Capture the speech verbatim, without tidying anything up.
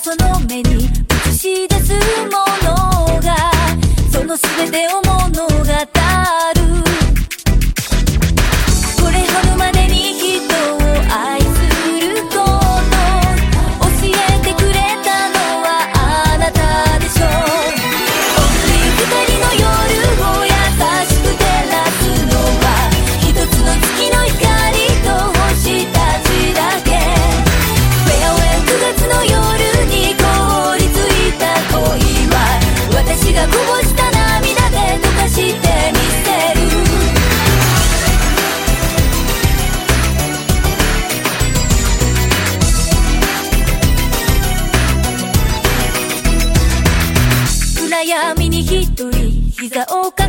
その目に映し出すものがその全てを物語る。これほどまでに人を愛すること教えてくれたのはあなたでしょう。Only二人の夜を優しく照らすのは一つの月の光と星たちだけ。Farewellくがつの夜に凍りついた恋は私がこぼした涙で溶かしてみせる。暗闇に一人膝をか